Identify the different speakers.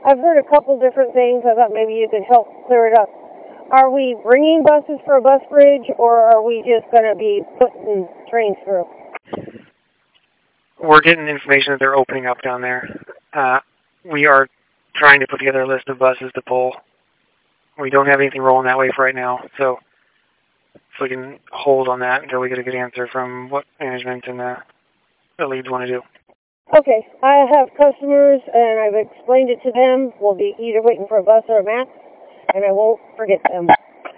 Speaker 1: I've heard a couple different things. I thought maybe you could help clear it up. Are we bringing buses for a bus bridge, or are we just going to be putting trains through?
Speaker 2: We're getting information that they're opening up down there. We are trying to put together a list of buses to pull. We don't have anything rolling that way for right now, so if we can hold on that until we get a good answer from what management and the leads want to do.
Speaker 1: Okay, I have customers, and I've explained it to them. We'll be either waiting for a bus or a map, and I won't forget them.